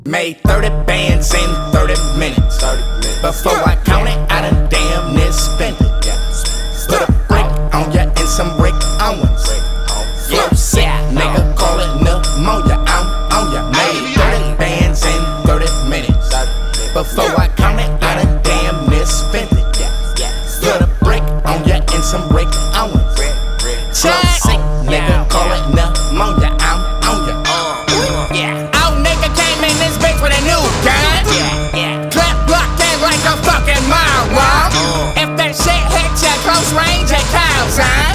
Made 30 bands in 30 minutes. Before I count it, I done damn near spent it. Put a brick on ya and some brick on ones. Flow sick, nigga, call it pneumonia. I'm on ya. Made 30 bands in 30 minutes. Before I count it, I done damn near spent it. Put a brick on ya and some brick on ones. Flow sick, nigga, call it pneumonia. I'm on ya. Old nigga came in this bitch with a new gun. Clap block in like a fucking moron. If that shit hit ya close range, it counts,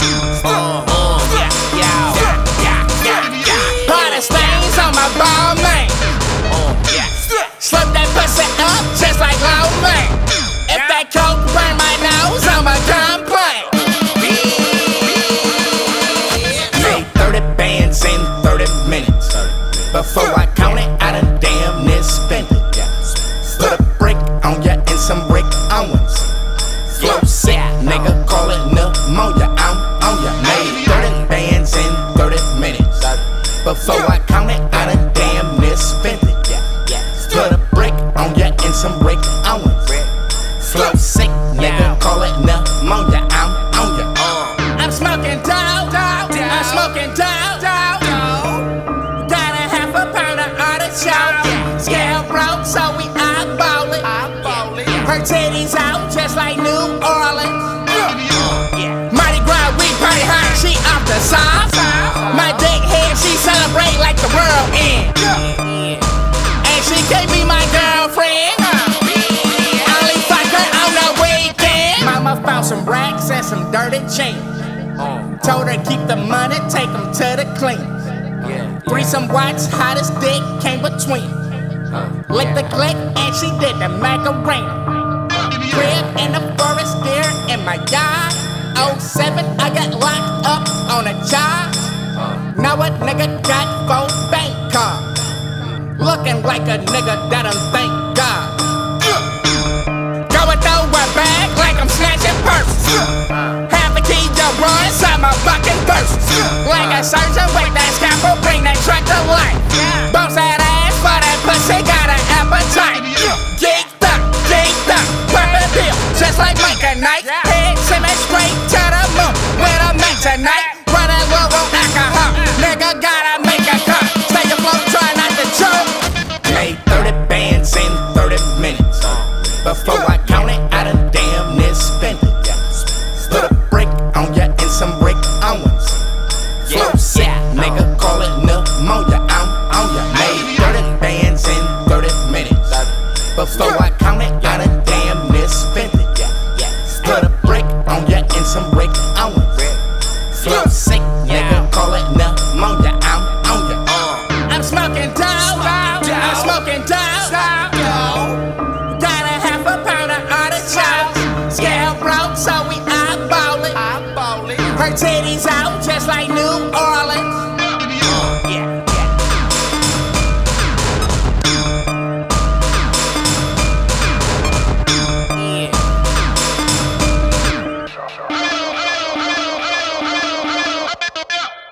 Party stains on my ball, man. Slip that pussy up just like low, man. If that coke burn my nose, I'ma complain. Made 30 bands in 30 minutes. Before I count it, I done damn near spent it. Put a brick on ya and some brick on ones. Flow sick, nigga, call it pneumonia. I'm on ya. Made 30 bands in 30 minutes. Before I count it, I done damn near spent it. Put a brick on ya and some brick on ones. Flow sick, nigga, call it pneumonia. I'm on ya. I'm smoking dope, I'm smoking dope. Got a half a pound of artichoke. Scale broke, so we eyeball it. Her titties out just like New Orleans. Mardi Gras, we party hard, she off the sauce. My dick head, she celebrate like the world end. And she can't be my girlfriend. Only fuck her on the weekend. Mama found some racks and some dirty change. Told her keep the money, take them to the clean. Threesome watch, hottest dick came between. Lick the click and she did the Macarena. Crib in the forest, deer in my yard. 07, I got locked up on a charge. Now a nigga got 4 bank cards. Looking like a nigga that done thank God. Going through a bag like I'm snatching purses. Half a key to run inside my fucking purse. Like a surgeon with that scalpel, bring that truck to life. Bounce that ass for that pussy, got an appetite. Geeked up, purple bill, just like Mike and Nike. Head swimming straight to the moon with a man tonight. Running low on alcohol, nigga gotta make a cut. Stay afloat, try not to choke. Made 30 bands in 30 minutes. Before I count it, I done damn near spent it. Put a brick on ya and some brick on ones. Flow sick, nigga, call it pneumonia. I'm on ya. Made 30 bands in 30 minutes. Before I count it, I done damn near spent it. Put a brick on ya and some brick on ones. Flow sick, nigga, call it pneumonia. I'm on ya. I'm smoking dope, I'm smoking dope.